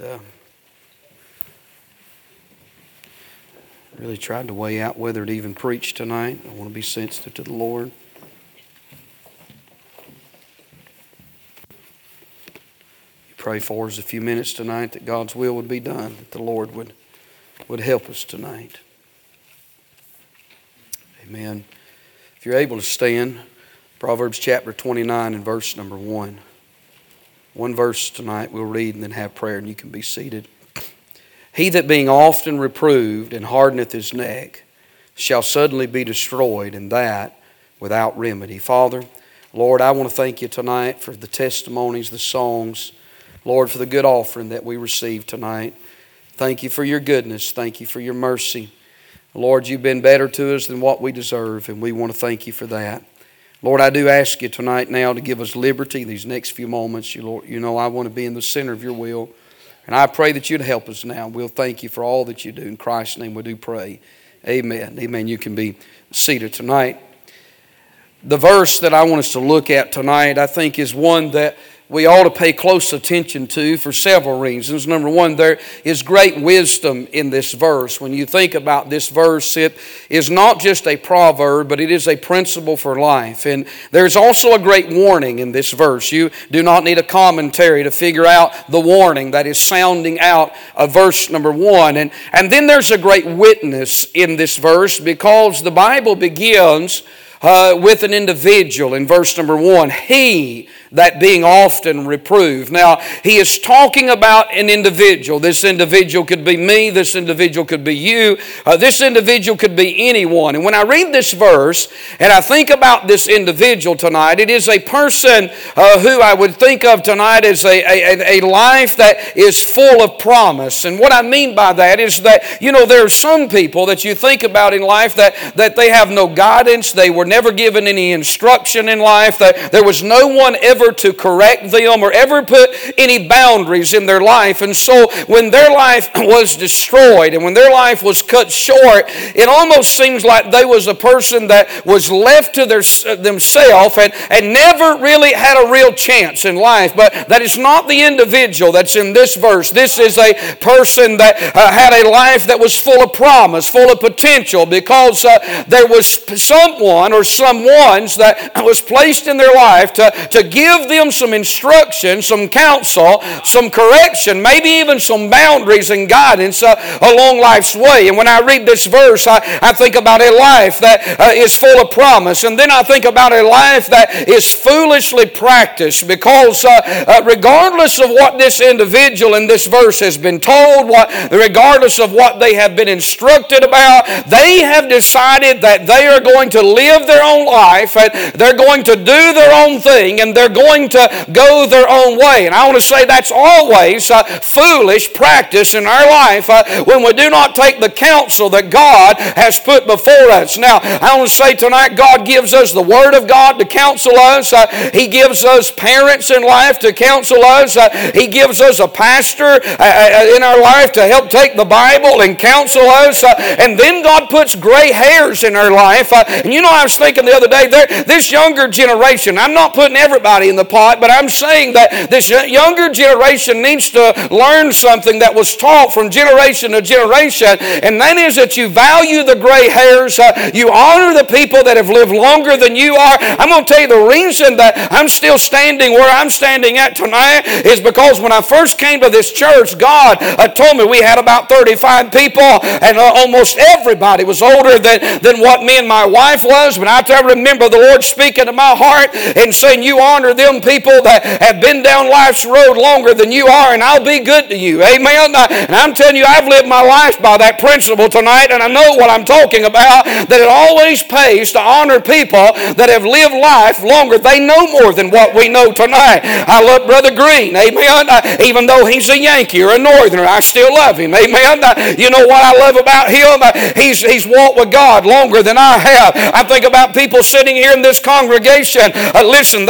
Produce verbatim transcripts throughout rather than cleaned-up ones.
And uh, really tried to weigh out whether to even preach tonight. I want to be sensitive to the Lord. You pray for us a few minutes tonight that God's will would be done, that the Lord would, would help us tonight. Amen. If you're able to stand, Proverbs chapter twenty-nine and verse number one. One verse tonight we'll read and then have prayer, and you can be seated. He that being often reproved and hardeneth his neck shall suddenly be destroyed, and that without remedy. Father, Lord, I want to thank you tonight for the testimonies, the songs. Lord, for the good offering that we received tonight. Thank you for your goodness. Thank you for your mercy. Lord, you've been better to us than what we deserve, and we want to thank you for that. Lord, I do ask you tonight now to give us liberty these next few moments. You, Lord, you know I want to be in the center of your will. And I pray that you'd help us now. We'll thank you for all that you do. In Christ's name we do pray. Amen. Amen. You can be seated tonight. The verse that I want us to look at tonight, I think, is one that we ought to pay close attention to for several reasons. Number one, there is great wisdom in this verse. When you think about this verse, it is not just a proverb, but it is a principle for life. And there's also a great warning in this verse. You do not need a commentary to figure out the warning that is sounding out of verse number one. And, and then there's a great witness in this verse, because the Bible begins Uh, with an individual in verse number one. He that being often reproved. Now, he is talking about an individual. This individual could be me. This individual could be you. Uh, this individual could be anyone. And when I read this verse and I think about this individual tonight, it is a person uh, who I would think of tonight as a, a, a life that is full of promise. And what I mean by that is that, you know, there are some people that you think about in life that, that they have no guidance. They were never given any instruction in life. That there was no one ever to correct them or ever put any boundaries in their life. And so when their life was destroyed and when their life was cut short, it almost seems like they was a person that was left to their, themselves and, and never really had a real chance in life. But that is not the individual that's in this verse. This is a person that uh, had a life that was full of promise, full of potential, because uh, there was someone or someone's that was placed in their life to, to give them some instruction, some counsel, some correction, maybe even some boundaries and guidance uh, along life's way. And when I read this verse, I, I think about a life that uh, is full of promise. And then I think about a life that is foolishly practiced, because uh, uh, regardless of what this individual in this verse has been told, what, regardless of what they have been instructed about, they have decided that they are going to live their own life, and they're going to do their own thing, and they're going to go their own way. And I want to say that's always uh, foolish practice in our life uh, when we do not take the counsel that God has put before us. Now, I want to say tonight, God gives us the Word of God to counsel us. Uh, he gives us parents in life to counsel us. Uh, he gives us a pastor uh, in our life to help take the Bible and counsel us. Uh, and then God puts gray hairs in our life. Uh, and you know, I was thinking the other day, there, this younger generation, I'm not putting everybody in the pot, but I'm saying that this younger generation needs to learn something that was taught from generation to generation, and that is that you value the gray hairs, uh, you honor the people that have lived longer than you are. I'm going to tell you the reason that I'm still standing where I'm standing at tonight is because when I first came to this church, God uh, told me we had about thirty-five people, and uh, almost everybody was older than, than what me and my wife was. But I remember the Lord speaking to my heart and saying, you honor them people that have been down life's road longer than you are, and I'll be good to you. Amen. And I'm telling you, I've lived my life by that principle tonight, and I know what I'm talking about, that it always pays to honor people that have lived life longer. They know more than what we know tonight. I love Brother Green. Amen. Even though he's a Yankee or a Northerner, I still love him. Amen. You know what I love about him? He's, he's walked with God longer than I have. I think about people sitting here in this congregation. Uh, listen, they may not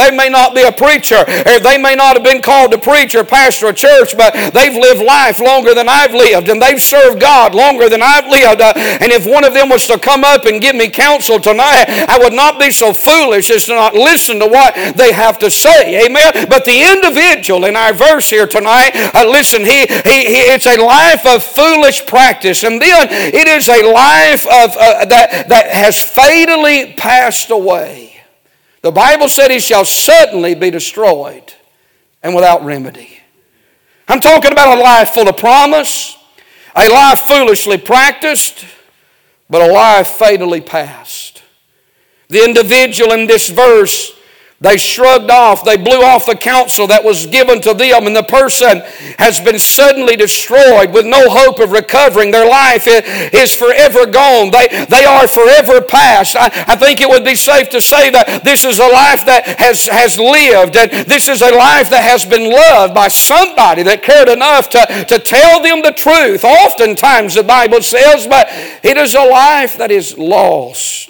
not be a preacher, or they may not have been called to preach or pastor a church, but they've lived life longer than I've lived, and they've served God longer than I've lived. Uh, and if one of them was to come up and give me counsel tonight, I would not be so foolish as to not listen to what they have to say. Amen? But the individual in our verse here tonight, uh, listen, he, he, he, it's a life of foolish practice, and then it is a life of uh, that, that has fatally passed away. The Bible said he shall suddenly be destroyed and without remedy. I'm talking about a life full of promise, a life foolishly practiced, but a life fatally passed. The individual in this verse, they shrugged off, they blew off the counsel that was given to them, and the person has been suddenly destroyed with no hope of recovering. Their life is forever gone. They, they are forever past. I, I think it would be safe to say that this is a life that has, has lived, and this is a life that has been loved by somebody that cared enough to, to tell them the truth. Oftentimes the Bible says, but it is a life that is lost.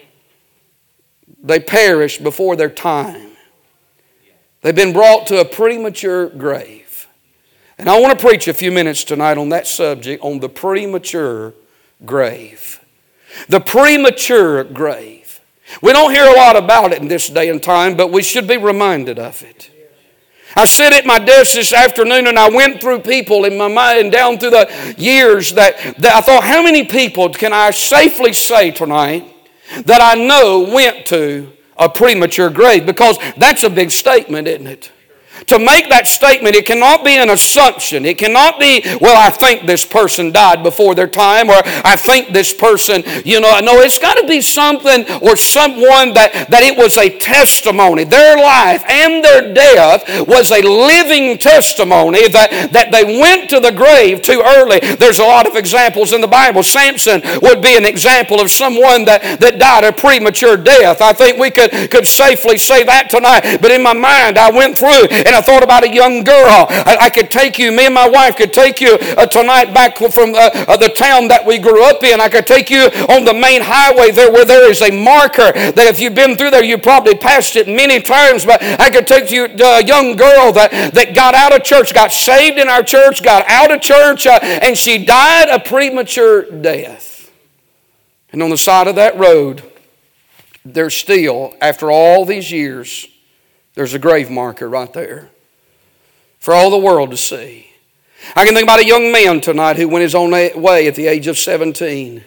They perish before their time. They've been brought to a premature grave. And I want to preach a few minutes tonight on that subject, on the premature grave. The premature grave. We don't hear a lot about it in this day and time, but we should be reminded of it. I sat at my desk this afternoon and I went through people in my mind down through the years that, that I thought, how many people can I safely say tonight that I know went to a premature grave? Because that's a big statement, isn't it? To make that statement, it cannot be an assumption. It cannot be, well, I think this person died before their time, or I think this person, you know, no, it's got to be something or someone that, that it was a testimony. Their life and their death was a living testimony that, that they went to the grave too early. There's a lot of examples in the Bible. Samson would be an example of someone that, that died a premature death. I think we could, could safely say that tonight. But in my mind, I went through and I thought about a young girl. I, I could take you, me and my wife could take you uh, tonight back from uh, uh, the town that we grew up in. I could take you on the main highway there where there is a marker that if you've been through there, you probably passed it many times. But I could take you to a young girl that, that got out of church, got saved in our church, got out of church, uh, and she died a premature death. And on the side of that road, there's still, after all these years, there's a grave marker right there for all the world to see. I can think about a young man tonight who went his own way at the age of seventeen.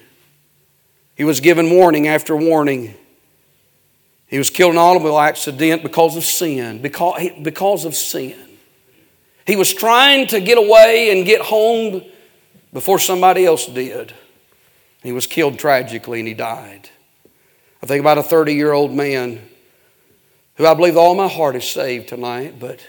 He was given warning after warning. He was killed in an automobile accident because of sin. Because, because of sin. He was trying to get away and get home before somebody else did. He was killed tragically and he died. I think about a thirty-year-old man who I believe all my heart is saved tonight, but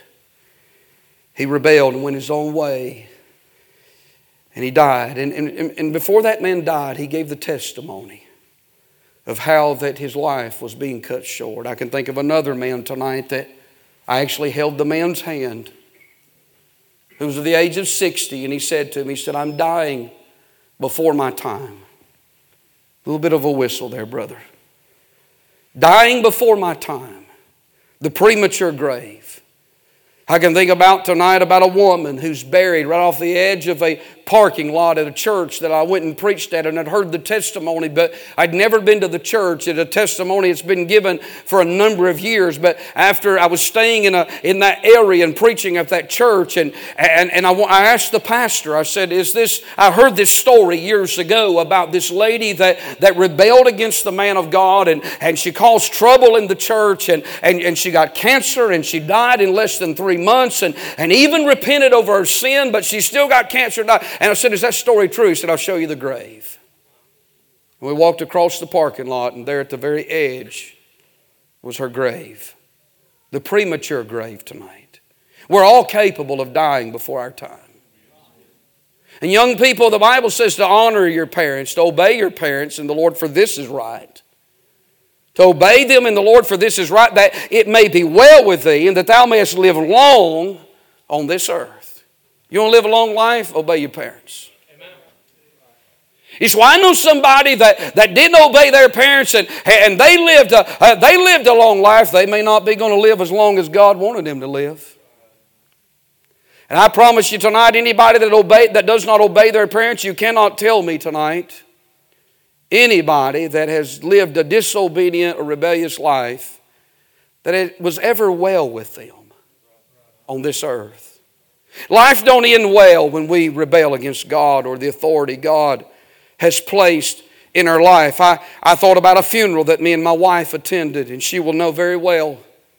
he rebelled and went his own way. And he died. And, and, and before that man died, he gave the testimony of how that his life was being cut short. I can think of another man tonight that I actually held the man's hand, who was at the age of sixty, and he said to me, he said, I'm dying before my time. A little bit of a whistle there, brother. Dying before my time. The premature grave. I can think about tonight about a woman who's buried right off the edge of a parking lot at a church that I went and preached at and had heard the testimony, but I'd never been to the church. It's a testimony that's been given for a number of years, but after I was staying in a in that area and preaching at that church, and and, and I, I asked the pastor, I said, is this, I heard this story years ago about this lady that, that rebelled against the man of God, and, and she caused trouble in the church, and, and, and she got cancer, and she died in less than three months, and, and even repented over her sin, but she still got cancer and died. And I said, is that story true? He said, I'll show you the grave. And we walked across the parking lot, and there at the very edge was her grave. The premature grave tonight. We're all capable of dying before our time. And young people, the Bible says to honor your parents, to obey your parents in the Lord, for this is right. To obey them in the Lord, for this is right, that it may be well with thee, and that thou mayest live long on this earth. You want to live a long life? Obey your parents. Amen. He said, well, I know somebody that, that didn't obey their parents and, and they, lived a, uh, they lived a long life. They may not be going to live as long as God wanted them to live. And I promise you tonight, anybody that, obey, that does not obey their parents, you cannot tell me tonight, anybody that has lived a disobedient or rebellious life, that it was ever well with them on this earth. Life don't end well when we rebel against God or the authority God has placed in our life. I, I thought about a funeral that me and my wife attended, and she will know very well,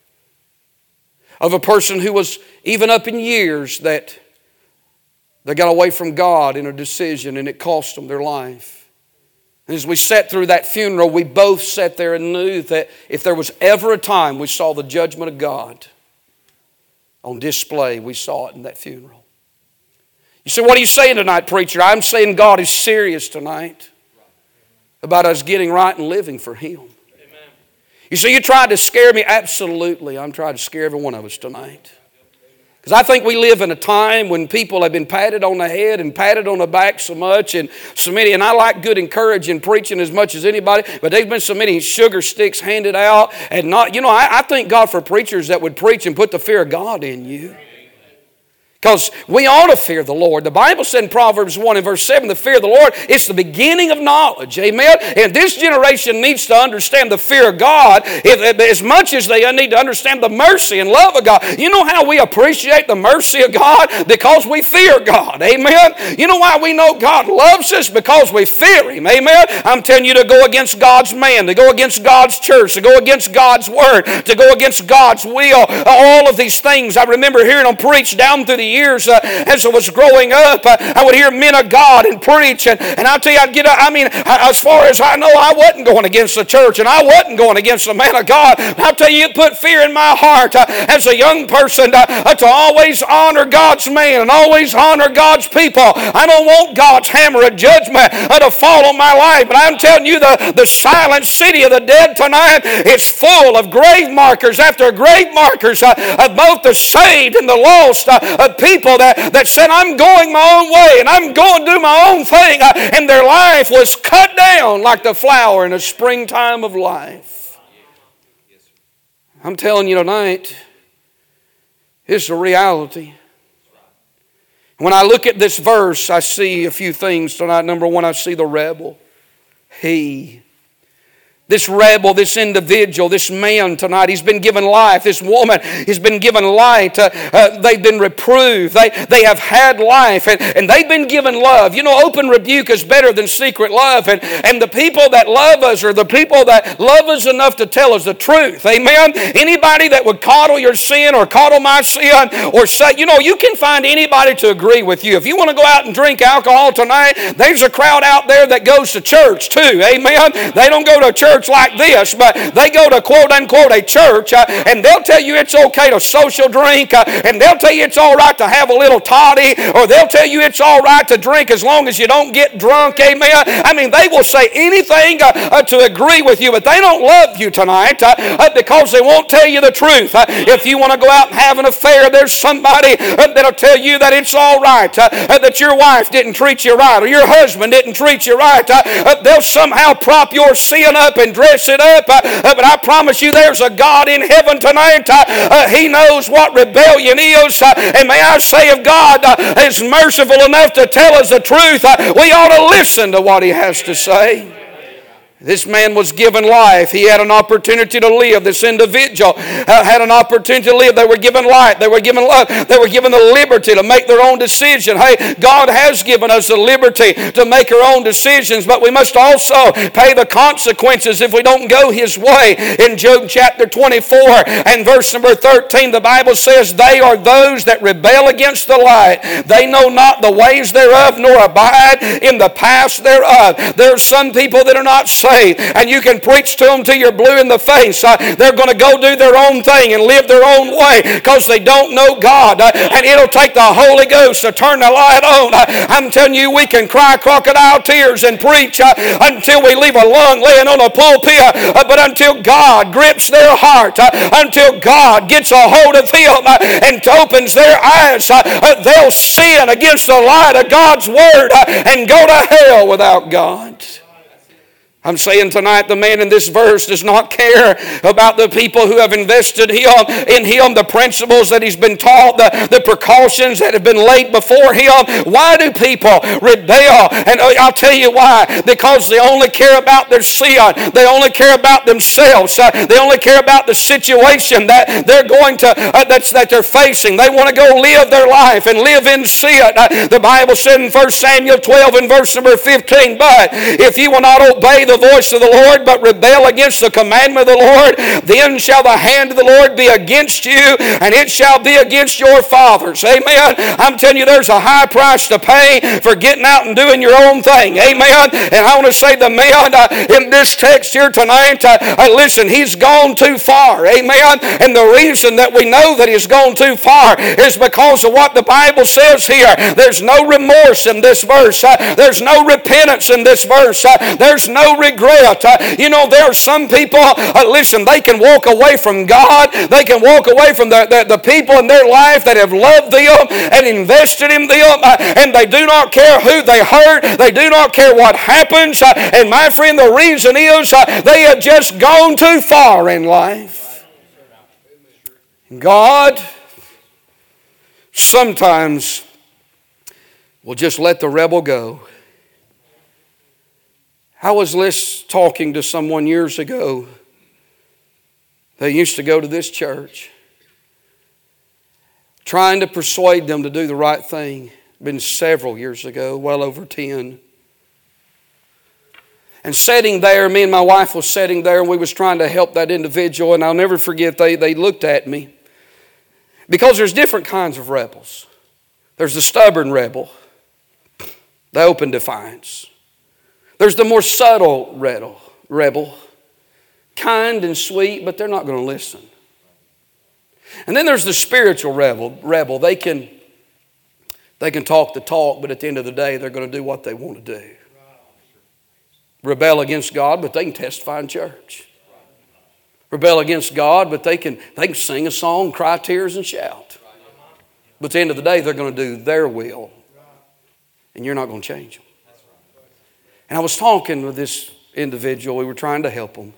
of a person who was even up in years that they got away from God in a decision and it cost them their life. And as we sat through that funeral, we both sat there and knew that if there was ever a time we saw the judgment of God on display, we saw it in that funeral. You say, what are you saying tonight, preacher? I'm saying God is serious tonight about us getting right and living for Him. Amen. You say, you tried to scare me? Absolutely. I'm trying to scare every one of us tonight. Because I think we live in a time when people have been patted on the head and patted on the back so much and so many, and I like good encouraging preaching as much as anybody, but there's been so many sugar sticks handed out and not, you know, I, I thank God for preachers that would preach and put the fear of God in you. Because we ought to fear the Lord. The Bible said in Proverbs one and verse seven, the fear of the Lord is the beginning of knowledge. Amen? And this generation needs to understand the fear of God as much as they need to understand the mercy and love of God. You know how we appreciate the mercy of God? Because we fear God. Amen? You know why we know God loves us? Because we fear Him. Amen? I'm telling you to go against God's man, to go against God's church, to go against God's word, to go against God's will. All of these things. I remember hearing them preach down through the years uh, as I was growing up. Uh, I would hear men of God and preach, and, and I'll tell you, I'd get up, I mean, as far as I know, I wasn't going against the church, and I wasn't going against the man of God. I'll tell you, it put fear in my heart uh, as a young person uh, uh, to always honor God's man and always honor God's people. I don't want God's hammer of judgment uh, to fall on my life, but I'm telling you, the, the silent city of the dead tonight, it's full of grave markers after grave markers uh, of both the saved and the lost, uh, of people that, that said, I'm going my own way and I'm going to do my own thing, uh, and their life was cut down like the flower in a springtime of life. I'm telling you tonight, it's a reality. When I look at this verse, I see a few things tonight. Number one, I see the rebel. He. This rebel, this individual, this man tonight, he's been given life. This woman has been given light. Uh, uh, they've been reproved. They, they have had life, and, and they've been given love. You know, open rebuke is better than secret love. And, and the people that love us are the people that love us enough to tell us the truth. Amen? Anybody that would coddle your sin or coddle my sin or say, you know, you can find anybody to agree with you. If you want to go out and drink alcohol tonight, there's a crowd out there that goes to church too. Amen? They don't go to church like this, but they go to quote unquote a church, uh, and they'll tell you it's okay to social drink, uh, and they'll tell you it's all right to have a little toddy, or they'll tell you it's all right to drink as long as you don't get drunk. Amen? I mean, they will say anything uh, uh, to agree with you, but they don't love you tonight uh, uh, because they won't tell you the truth. Uh, if you want to go out and have an affair, there's somebody uh, that'll tell you that it's all right, uh, uh, that your wife didn't treat you right, or your husband didn't treat you right. Uh, uh, they'll somehow prop your sin up and dress it up, uh, uh, but I promise you there's a God in heaven tonight. Uh, uh, he knows what rebellion is, uh, and may I say if God uh, is merciful enough to tell us the truth, uh, we ought to listen to what He has to say. This man was given life. He had an opportunity to live. This individual uh, had an opportunity to live. They were given life. They were given love. They were given the liberty to make their own decision. Hey, God has given us the liberty to make our own decisions, but we must also pay the consequences if we don't go His way. In Job chapter twenty-four and verse number thirteen, the Bible says, they are those that rebel against the light. They know not the ways thereof, nor abide in the paths thereof. There are some people that are not saved. faith, and you can preach to them till you're blue in the face. Uh, they're going to go do their own thing and live their own way because they don't know God. Uh, and it'll take the Holy Ghost to turn the light on. Uh, I'm telling you, we can cry crocodile tears and preach uh, until we leave a lung laying on a pulpit, uh, but until God grips their heart, uh, until God gets a hold of them uh, and opens their eyes, uh, uh, they'll sin against the light of God's Word uh, and go to hell without God. I'm saying tonight the man in this verse does not care about the people who have invested him, in him, the principles that he's been taught, the, the precautions that have been laid before him. Why do people rebel? And I'll tell you why. Because they only care about their sin. They only care about themselves. Uh, they only care about the situation that they're going to, uh, that's, that they're facing. They want to go live their life and live in sin. Uh, the Bible said in First Samuel twelve and verse number fifteen, but if you will not obey the voice of the Lord, but rebel against the commandment of the Lord, then shall the hand of the Lord be against you, and it shall be against your fathers. Amen. I'm telling you, there's a high price to pay for getting out and doing your own thing. Amen. And I want to say the man uh, in this text here tonight, uh, uh, listen, he's gone too far. Amen. And the reason that we know that he's gone too far is because of what the Bible says here. There's no remorse in this verse. Uh, there's no repentance in this verse. Uh, there's no regret. Uh, you know, there are some people, uh, listen, they can walk away from God. They can walk away from the, the, the people in their life that have loved them and invested in them, uh, and they do not care who they hurt. They do not care what happens. Uh, and my friend, the reason is uh, they have just gone too far in life. God sometimes will just let the rebel go. I was listening, talking to someone years ago. They used to go to this church, trying to persuade them to do the right thing. Been several years ago, well over ten. And sitting there, me and my wife was sitting there, and we was trying to help that individual. And I'll never forget, they, they looked at me. Because there's different kinds of rebels. There's the stubborn rebel, the open defiance. There's the more subtle rebel, rebel, kind and sweet, but they're not going to listen. And then there's the spiritual rebel. Rebel. They can, they can talk the talk, but at the end of the day, they're going to do what they want to do. Rebel against God, but they can testify in church. Rebel against God, but they can, they can sing a song, cry tears, and shout. But at the end of the day, they're going to do their will, and you're not going to change them. And I was talking with this individual. We were trying to help them.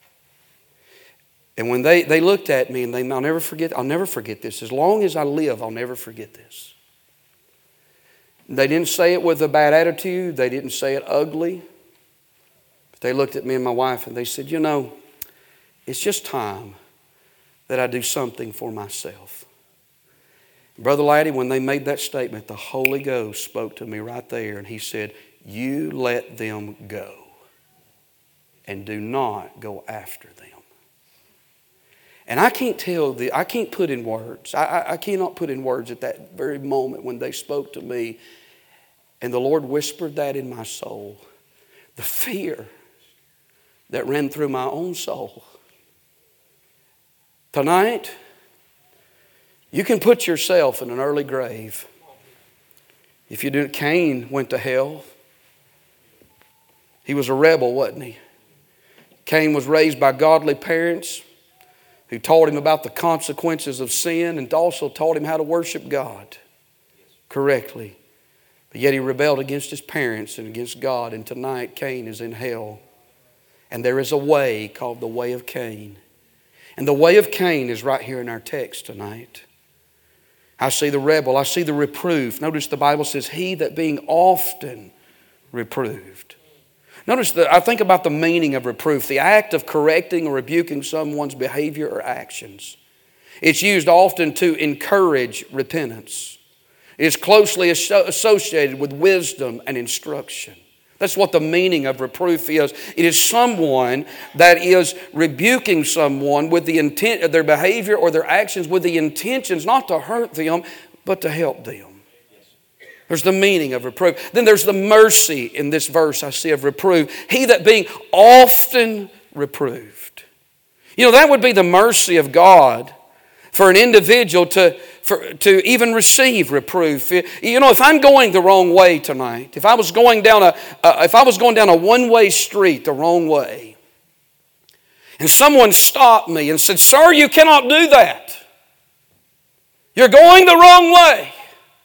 And when they, they looked at me, and they, I'll never forget, I'll never forget this. As long as I live, I'll never forget this. They didn't say it with a bad attitude. They didn't say it ugly. But they looked at me and my wife, and they said, you know, it's just time that I do something for myself. Brother Laddie, when they made that statement, the Holy Ghost spoke to me right there, and he said, you let them go and do not go after them. And I can't tell, the, I can't put in words. I, I, I cannot put in words at that very moment when they spoke to me and the Lord whispered that in my soul. The fear that ran through my own soul. Tonight, you can put yourself in an early grave. If you do, Cain went to hell. He was a rebel, wasn't he? Cain was raised by godly parents who taught him about the consequences of sin and also taught him how to worship God correctly. But yet he rebelled against his parents and against God. And tonight Cain is in hell. And there is a way called the way of Cain. And the way of Cain is right here in our text tonight. I see the rebel. I see the reproof. Notice the Bible says, he that being often reproved. Notice that I think about the meaning of reproof, the act of correcting or rebuking someone's behavior or actions. It's used often to encourage repentance. It is closely associated with wisdom and instruction. That's what the meaning of reproof is. It is someone that is rebuking someone with the intent of their behavior or their actions with the intentions not to hurt them, but to help them. There's the meaning of reproof. Then there's the mercy in this verse I see of reproof. He that being often reproved. You know, that would be the mercy of God for an individual to, for, to even receive reproof. You know, if I'm going the wrong way tonight, if I was going down a, uh, if I was going down a one-way street the wrong way, and someone stopped me and said, "Sir, you cannot do that. You're going the wrong way."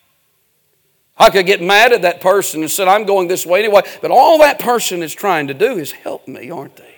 I could get mad at that person and said, "I'm going this way anyway." But all that person is trying to do is help me, aren't they?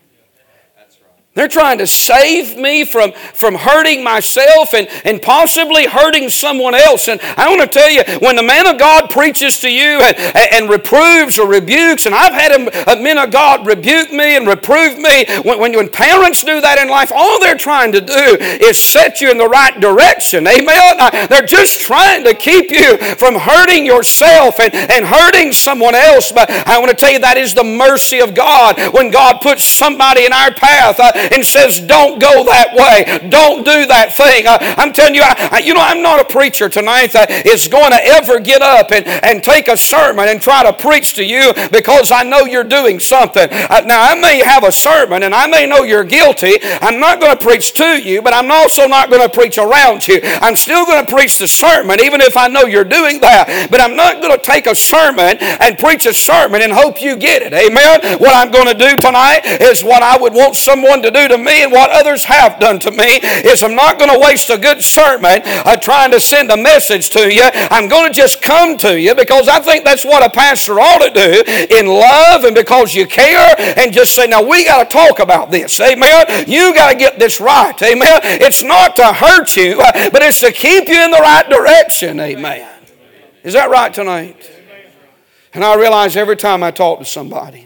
They're trying to save me from, from hurting myself and, and possibly hurting someone else. And I want to tell you, when the man of God preaches to you and, and reproves or rebukes, and I've had a men of God rebuke me and reprove me, when, when, when parents do that in life, all they're trying to do is set you in the right direction. Amen? They're just trying to keep you from hurting yourself and, and hurting someone else. But I want to tell you, that is the mercy of God when God puts somebody in our path Uh, and says, "Don't go that way. Don't do that thing." Uh, I'm telling you, I, I, you know, I'm not a preacher tonight that is going to ever get up and, and take a sermon and try to preach to you because I know you're doing something. Uh, now, I may have a sermon and I may know you're guilty. I'm not going to preach to you, but I'm also not going to preach around you. I'm still going to preach the sermon even if I know you're doing that. But I'm not going to take a sermon and preach a sermon and hope you get it. Amen? What I'm going to do tonight is what I would want someone to do to me and what others have done to me is I'm not going to waste a good sermon uh, trying to send a message to you. I'm going to just come to you because I think that's what a pastor ought to do in love and because you care and just say, "Now we got to talk about this." Amen. You got to get this right. Amen. It's not to hurt you, uh, but it's to keep you in the right direction. Amen. Is that right tonight? And I realize every time I talk to somebody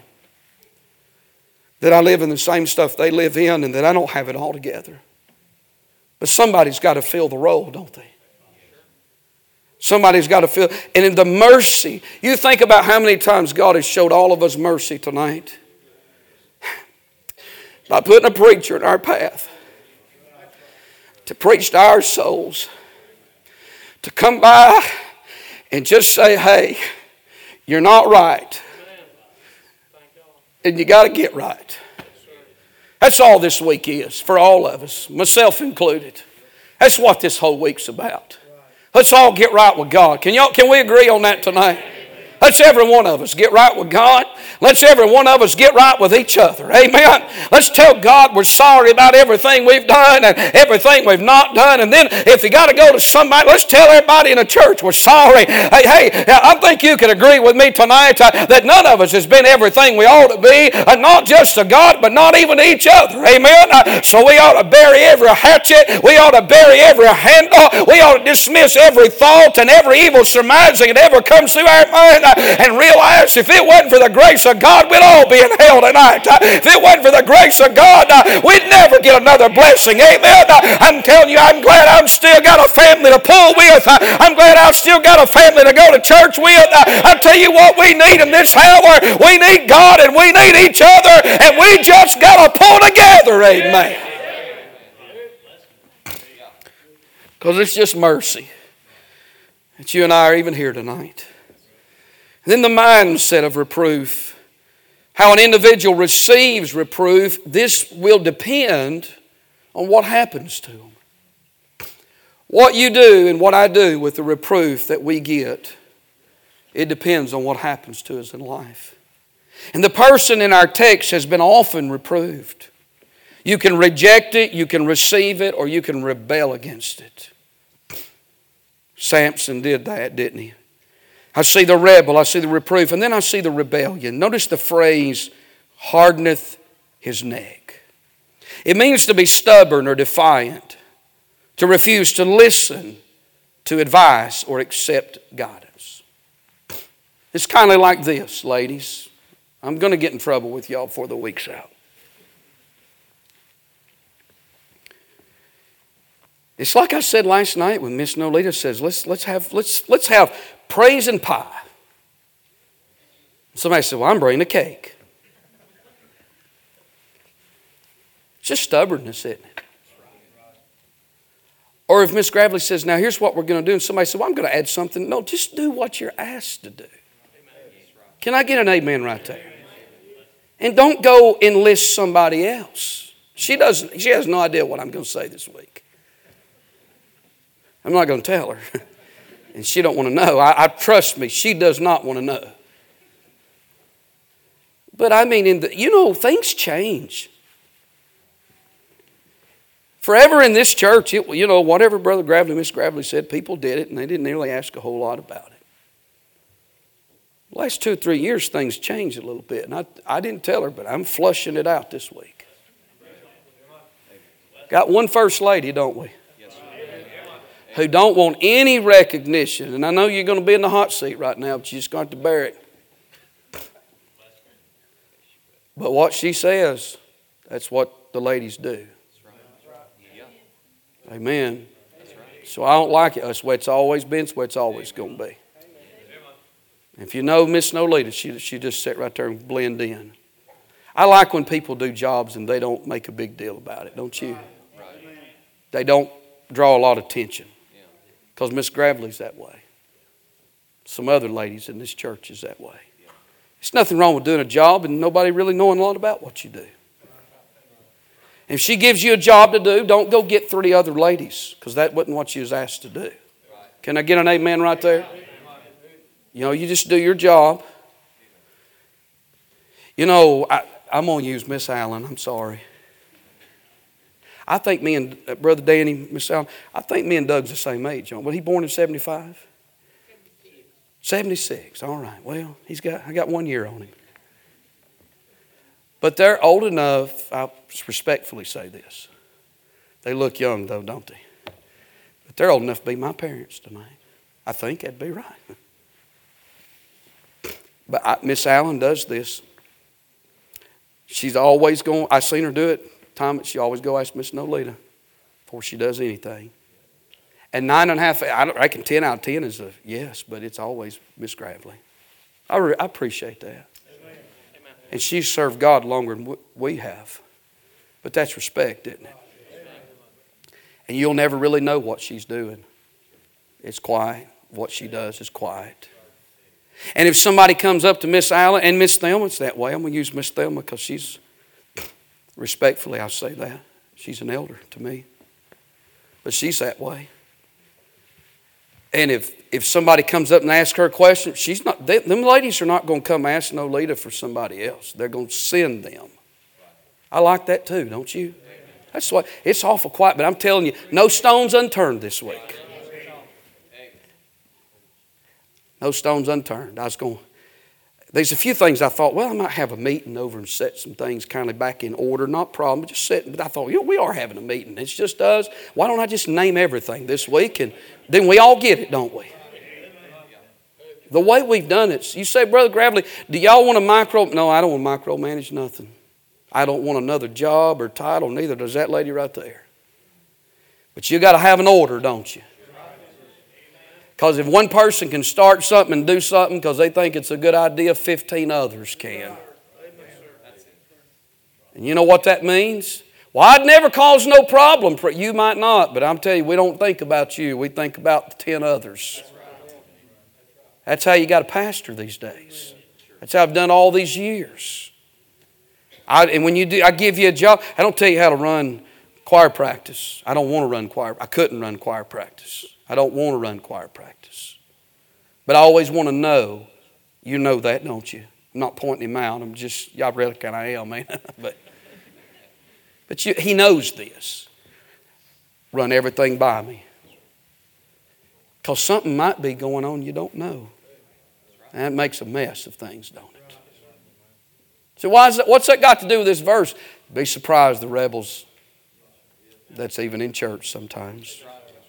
that I live in the same stuff they live in and that I don't have it all together. But somebody's got to fill the role, don't they? Somebody's got to fill. And in the mercy, you think about how many times God has showed all of us mercy tonight by putting a preacher in our path to preach to our souls, to come by and just say, "Hey, you're not right. And you got to get right." That's all this week is for all of us, myself included. That's what this whole week's about. Let's all get right with God. Can y'all? Can we agree on that tonight? Let's every one of us get right with God. Let's every one of us get right with each other. Amen. Let's tell God we're sorry about everything we've done and everything we've not done. And then if you got to go to somebody, let's tell everybody in the church we're sorry. Hey, hey, I think you can agree with me tonight uh, that none of us has been everything we ought to be. Uh, not just to God, but not even to each other. Amen. Uh, so we ought to bury every hatchet. We ought to bury every handle. We ought to dismiss every thought and every evil surmising that ever comes through our mind. And realize if it wasn't for the grace of God, we'd all be in hell tonight. If it wasn't for the grace of God, we'd never get another blessing. Amen. I'm telling you, I'm glad I've still got a family to pull with. I'm glad I've still got a family to go to church with. I tell you what we need in this hour. We need God and we need each other. And we just got to pull together. Amen. Because it's just mercy that you and I are even here tonight. Then the mindset of reproof. How an individual receives reproof, this will depend on what happens to them. What you do and what I do with the reproof that we get, it depends on what happens to us in life. And the person in our text has been often reproved. You can reject it, you can receive it, or you can rebel against it. Samson did that, didn't he? I see the rebel, I see the reproof, and then I see the rebellion. Notice the phrase, hardeneth his neck. It means to be stubborn or defiant, to refuse to listen to advice or accept guidance. It's kind of like this, ladies. I'm going to get in trouble with y'all before the week's out. It's like I said last night when Miss Nolita says, let's, let's, have, let's, let's have praise and pie. Somebody said, well, I'm bringing a cake. It's just stubbornness, isn't it? Or if Miss Gravely says, now here's what we're going to do, and somebody says, well, I'm going to add something. No, just do what you're asked to do. Can I get an amen right there? And don't go enlist somebody else. She doesn't. She has no idea what I'm going to say this week. I'm not going to tell her. And she don't want to know. I, I trust me, she does not want to know. But I mean, in the, you know, things change. Forever in this church, it, you know, whatever Brother Gravely, Miss Gravely said, people did it, and they didn't really ask a whole lot about it. The last two or three years, things changed a little bit. And I, I didn't tell her, but I'm flushing it out this week. Got one first lady, don't we? Who don't want any recognition. And I know you're going to be in the hot seat right now, but you're just going to have to bear it. But what she says, that's what the ladies do. Amen. So I don't like it. That's the way it's always been. It's the way it's always going to be. If you know Miss Nolita, she, she just sit right there and blend in. I like when people do jobs and they don't make a big deal about it, don't you? They don't draw a lot of attention. Because Miss Gravely's that way. Some other ladies in this church is that way. There's nothing wrong with doing a job and nobody really knowing a lot about what you do. If she gives you a job to do, don't go get three other ladies, because that wasn't what you was asked to do. Can I get an amen right there? You know, you just do your job. You know, I, I'm going to use Miss Allen. I'm sorry. I think me and uh, Brother Danny, Miss Allen, I think me and Doug's the same age. Was he born in seventy-five? seventy-six. All right. Well, he's got I got one year on him. But they're old enough, I'll respectfully say this. They look young though, don't they? But they're old enough to be my parents tonight. I think that'd be right. But I, Miss Allen does this. She's always going, I've seen her do it. Time she always go ask Miss Nolita before she does anything. And nine and a half, I reckon ten out of ten is a yes, but it's always Miss Gravely. I, re, I appreciate that. Amen. And she's served God longer than we have. But that's respect, isn't it? Amen. And you'll never really know what she's doing. It's quiet. What she does is quiet. And if somebody comes up to Miss Allen, and Miss Thelma's that way, I'm going to use Miss Thelma because she's, respectfully I say that, she's an elder to me. But she's that way. And if, if somebody comes up and asks her a question, she's not, they, them ladies are not going to come ask Nolita for somebody else. They're going to send them. I like that too, don't you? That's why it's awful quiet, but I'm telling you, no stones unturned this week. No stones unturned. I was going, there's a few things I thought, well, I might have a meeting over and set some things kind of back in order. Not a problem, but just set. But I thought, you know, we are having a meeting. It's just us. Why don't I just name everything this week? And then we all get it, don't we? The way we've done it. You say, Brother Gravely, do y'all want to micro? No, I don't want to micromanage nothing. I don't want another job or title. Neither does that lady right there. But you got to have an order, don't you? Because if one person can start something and do something because they think it's a good idea, fifteen others can. And you know what that means? Well, I'd never cause no problem. You might not, but I'm telling you, we don't think about you. We think about the ten others. That's how you got to pastor these days. That's how I've done all these years. I, and when you do, I give you a job. I don't tell you how to run choir practice. I don't want to run choir. I couldn't run choir practice. I don't want to run choir practice. But I always want to know. You know that, don't you? I'm not pointing him out. I'm just, y'all really kind of am, man. but but you, he knows this. Run everything by me. Because something might be going on you don't know. And that makes a mess of things, don't it? So why is that, what's that got to do with this verse? Be surprised the rebels that's even in church sometimes.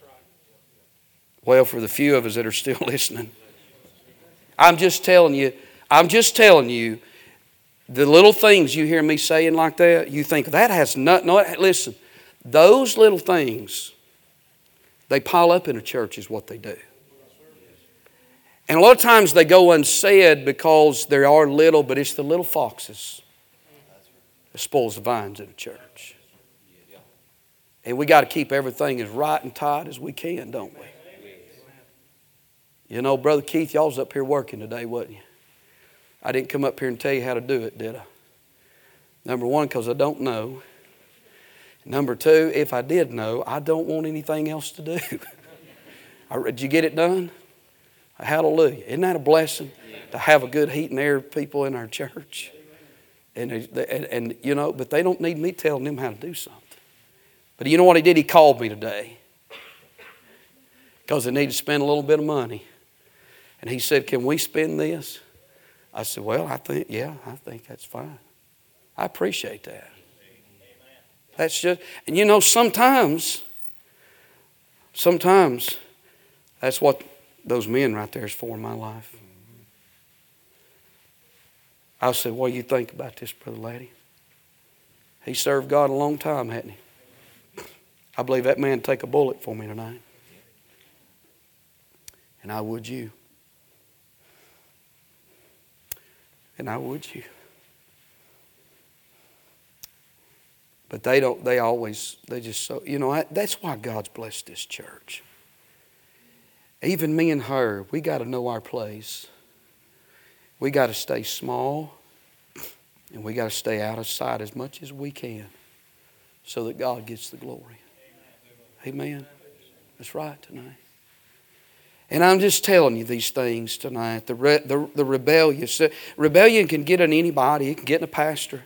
Well, for the few of us that are still listening, I'm just telling you, I'm just telling you, the little things you hear me saying like that, you think that has nothing. No, listen, those little things, they pile up in a church is what they do. And a lot of times they go unsaid because they are little, but it's the little foxes that spoils the vines in a church. And we got to keep everything as right and tight as we can, don't we? You know, Brother Keith, y'all was up here working today, wasn't you? I didn't come up here and tell you how to do it, did I? Number one, because I don't know. Number two, if I did know, I don't want anything else to do. Did you get it done? Hallelujah. Isn't that a blessing to have a good heat and air people in our church? And, and, and, you know, but they don't need me telling them how to do something. But you know what he did? He called me today because they need to spend a little bit of money. And he said, can we spend this? I said, well, I think, yeah, I think that's fine. I appreciate that. That's just, and you know, sometimes, sometimes that's what those men right there is for in my life. I said, what do you think about this, Brother Laddie? He served God a long time, hadn't he? I believe that man would take a bullet for me tonight. And I would you. And I would you. But they don't, they always, they just so, you know, that's why God's blessed this church. Even me and her, we got to know our place. We got to stay small, and we got to stay out of sight as much as we can so that God gets the glory. Amen. That's right tonight. And I'm just telling you these things tonight. The, re, the, the rebellious. Rebellion can get in anybody. It can get in a pastor.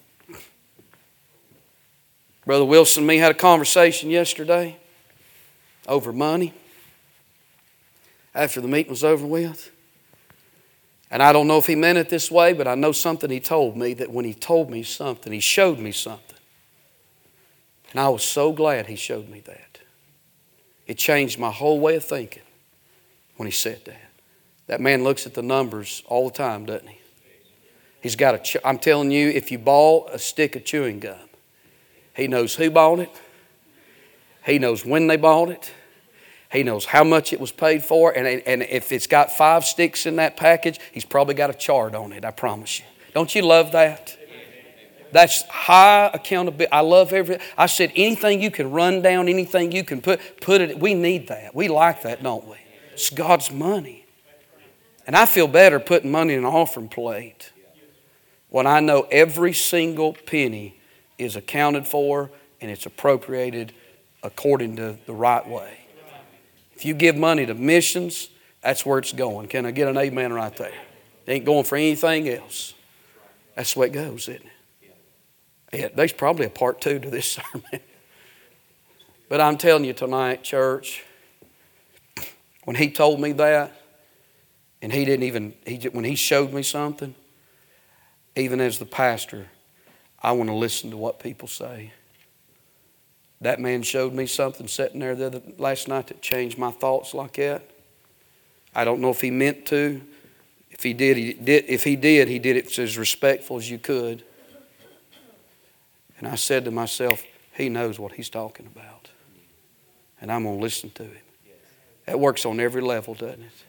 Brother Wilson and me had a conversation yesterday over money after the meeting was over with. And I don't know if he meant it this way, but I know something he told me, that when he told me something, he showed me something. And I was so glad he showed me that. It changed my whole way of thinking when he said that. That man looks at the numbers all the time, doesn't he? He's got a, ch- I'm telling you, if you bought a stick of chewing gum, he knows who bought it. He knows when they bought it. He knows how much it was paid for. And, and if it's got five sticks in that package, he's probably got a chart on it, I promise you. Don't you love that? That's high accountability. I love everything. I said anything you can run down, anything you can put, put it. We need that. We like that, don't we? It's God's money. And I feel better putting money in an offering plate when I know every single penny is accounted for and it's appropriated according to the right way. If you give money to missions, that's where it's going. Can I get an amen right there? It ain't going for anything else. That's the way it goes, isn't it? Yeah, there's probably a part two to this sermon. But I'm telling you tonight, church, when he told me that, and he didn't even, he, when he showed me something, even as the pastor, I want to listen to what people say. That man showed me something sitting there the other, last night that changed my thoughts like that. I don't know if he meant to. If he did, he did. If he did, he did it as respectful as you could. And I said to myself, he knows what he's talking about. And I'm going to listen to him. That works on every level, doesn't it?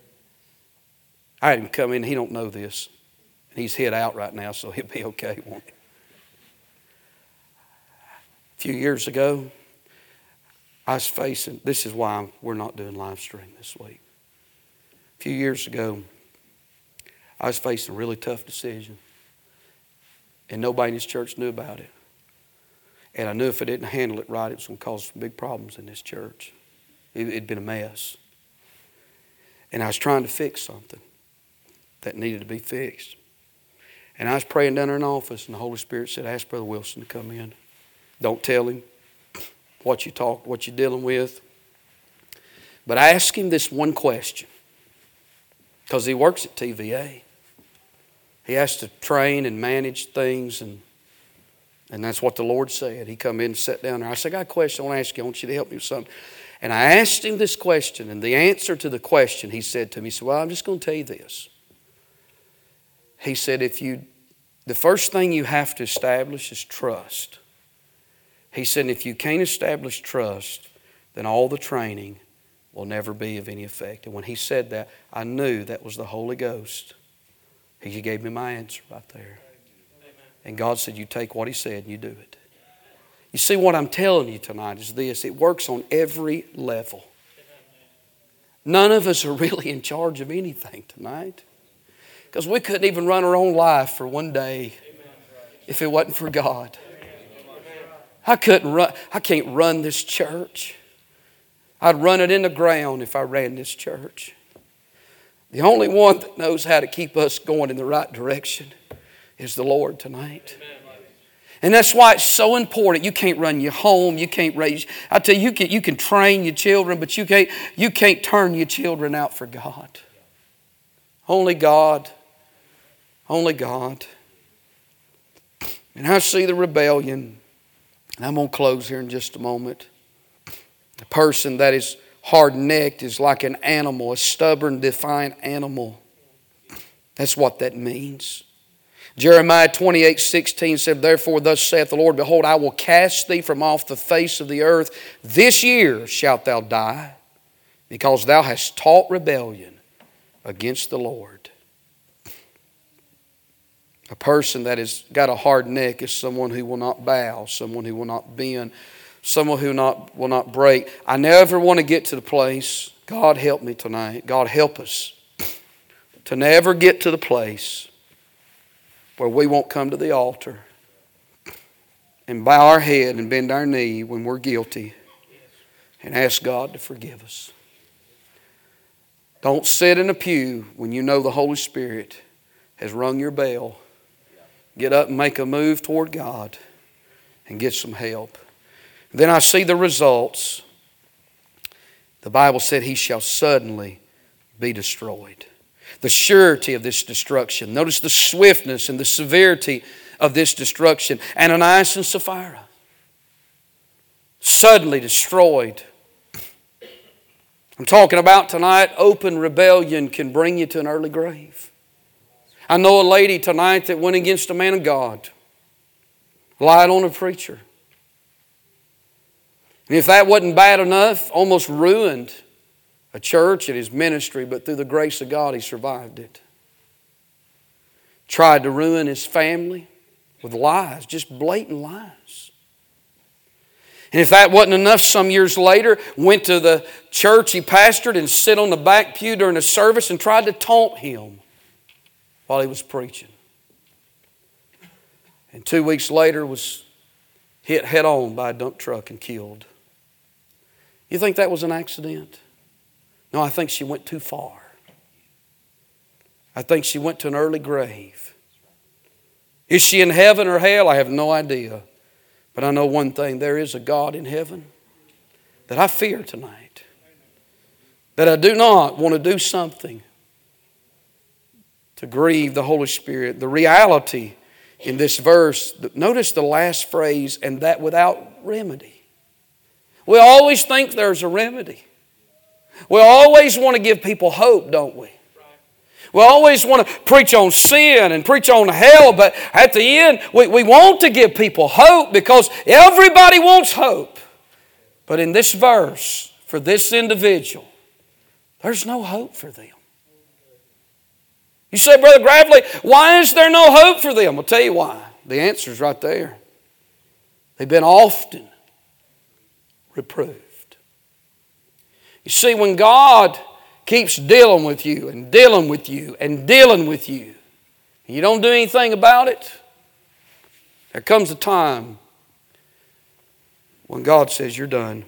I had him come in. He don't know this. And he's hid out right now, so he'll be okay, won't he? A few years ago, I was facing, this is why we're not doing live stream this week. A few years ago, I was facing a really tough decision. And nobody in this church knew about it. And I knew if I didn't handle it right, it was going to cause some big problems in this church. It had been a mess. And I was trying to fix something that needed to be fixed. And I was praying down there in the office, and the Holy Spirit said, ask Brother Wilson to come in. Don't tell him what you talk, what you're dealing with. But I asked him this one question, because he works at T V A. He has to train and manage things, and and that's what the Lord said. He come in and sat down there. I said, I got a question I want to ask you. I want you to help me with something. And I asked him this question, and the answer to the question, he said to me, he said, well, I'm just going to tell you this. He said, if you, the first thing you have to establish is trust. He said, if you can't establish trust, then all the training will never be of any effect. And when he said that, I knew that was the Holy Ghost. He gave me my answer right there. And God said, you take what he said and you do it. You see, what I'm telling you tonight is this. It works on every level. None of us are really in charge of anything tonight. Because we couldn't even run our own life for one day if it wasn't for God. I couldn't run. I can't run this church. I'd run it in the ground if I ran this church. The only one that knows how to keep us going in the right direction is the Lord tonight. And that's why it's so important. You can't run your home. You can't raise. I tell you, you can, you can train your children, but you can't, you can't turn your children out for God. Only God. Only God. And I see the rebellion. And I'm going to close here in just a moment. A person that is hard-necked is like an animal, a stubborn, defiant animal. That's what that means. Jeremiah twenty-eight sixteen said, Therefore thus saith the Lord, Behold, I will cast thee from off the face of the earth. This year shalt thou die, because thou hast taught rebellion against the Lord. A person that has got a hard neck is someone who will not bow, someone who will not bend, someone who not, will not break. I never want to get to the place, God help me tonight, God help us, to never get to the place where we won't come to the altar and bow our head and bend our knee when we're guilty and ask God to forgive us. Don't sit in a pew when you know the Holy Spirit has rung your bell. Get up and make a move toward God and get some help. Then I see the results. The Bible said he shall suddenly be destroyed. The surety of this destruction. Notice the swiftness and the severity of this destruction. Ananias and Sapphira. Suddenly destroyed. I'm talking about tonight, open rebellion can bring you to an early grave. I know a lady tonight that went against a man of God. Lied on a preacher. And if that wasn't bad enough, almost ruined a church and his ministry, but through the grace of God, he survived it. Tried to ruin his family with lies, just blatant lies. And if that wasn't enough, some years later, went to the church he pastored and sit on the back pew during a service and tried to taunt him while he was preaching. And two weeks later was hit head on by a dump truck and killed. You think that was an accident? No, I think she went too far. I think she went to an early grave. Is she in heaven or hell? I have no idea. But I know one thing, there is a God in heaven that I fear tonight. That I do not want to do something to grieve the Holy Spirit. The reality in this verse, notice the last phrase, and that without remedy. We always think there's a remedy. We always want to give people hope, don't we? We always want to preach on sin and preach on hell, but at the end, we, we want to give people hope because everybody wants hope. But in this verse, for this individual, there's no hope for them. You say, Brother Gravely, why is there no hope for them? I'll tell you why. The answer's right there. They've been often reproved. You see, when God keeps dealing with you and dealing with you and dealing with you, and you don't do anything about it, there comes a time when God says, you're done.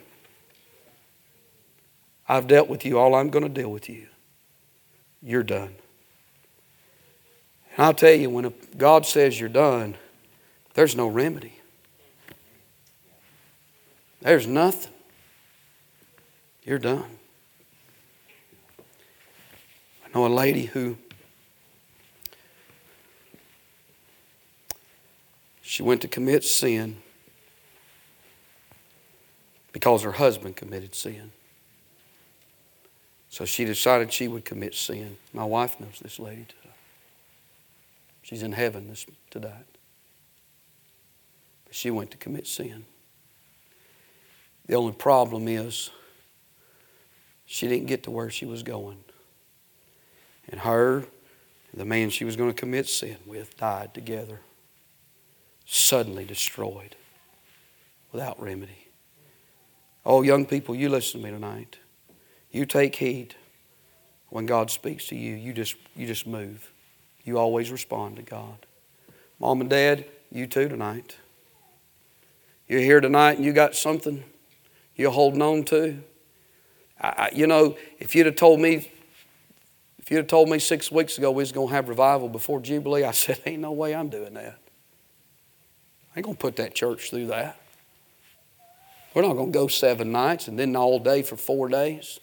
I've dealt with you all I'm going to deal with you. You're done. And I'll tell you, when God says you're done, there's no remedy. There's nothing. You're done. I know a lady who she went to commit sin because her husband committed sin. So she decided she would commit sin. My wife knows this lady too. She's in heaven this today. But she went to commit sin. The only problem is she didn't get to where she was going. And her, the man she was going to commit sin with, died together. Suddenly destroyed. without remedy. Oh, young people, you listen to me tonight. You take heed. When God speaks to you, you just, you just move. You always respond to God. Mom and Dad, you too tonight. You're here tonight and you got something you're holding on to. I, I, you know, if you'd have told me, if you'd have told me six weeks ago we was going to have revival before Jubilee, I said, ain't no way I'm doing that. I ain't going to put that church through that. We're not going to go seven nights and then all day for four days.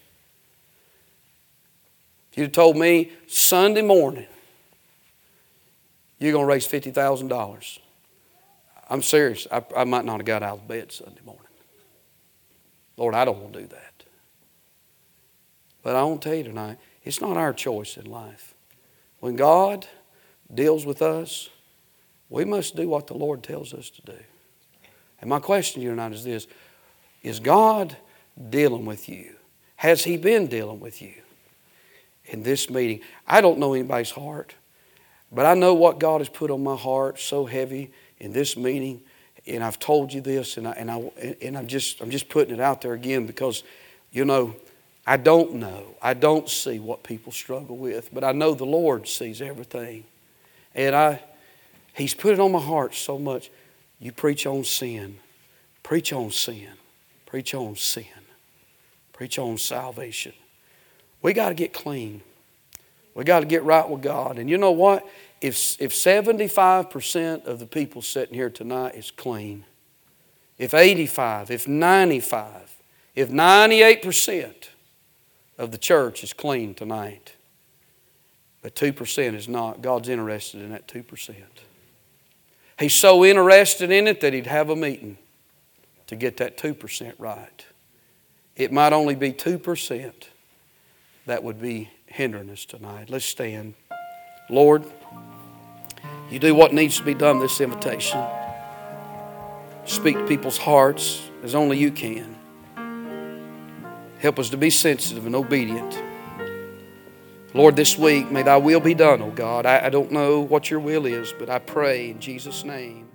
If you'd have told me Sunday morning you're going to raise fifty thousand dollars, I'm serious. I, I might not have got out of bed Sunday morning. Lord, I don't want to do that. But I want to tell you tonight, it's not our choice in life. When God deals with us, we must do what the Lord tells us to do. And my question to you tonight is this. Is God dealing with you? Has He been dealing with you in this meeting? I don't know anybody's heart, but I know what God has put on my heart so heavy in this meeting. And I've told you this, and I and I and I'm just I'm just putting it out there again because, you know, I don't know. I don't see what people struggle with, but I know the Lord sees everything. And I He's put it on my heart so much. You preach on sin. Preach on sin. Preach on sin. Preach on salvation. We got to get clean. We got to get right with God. And you know what? If, if seventy-five percent of the people sitting here tonight is clean, if eighty-five, if ninety-five, if ninety-eight percent of the church is clean tonight, but two percent is not, God's interested in that two percent. He's so interested in it that He'd have a meeting to get that two percent right. It might only be two percent that would be hindering us tonight. Let's stand. Lord, You do what needs to be done this invitation. Speak to people's hearts as only You can. Help us to be sensitive and obedient. Lord, this week, may Thy will be done, oh God. I, I don't know what Your will is, but I pray in Jesus' name.